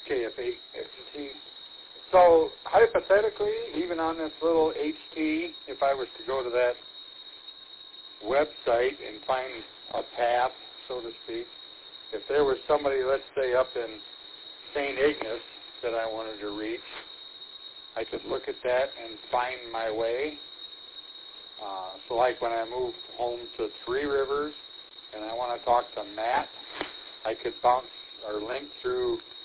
Okay, so hypothetically, even on this little HT, if I was to go to that website and find a path, so to speak, if there was somebody, let's say, up in St. Ignace that I wanted to reach, I could look at that and find my way. So like when I moved home to Three Rivers and I want to talk to Matt, I could bounce or link through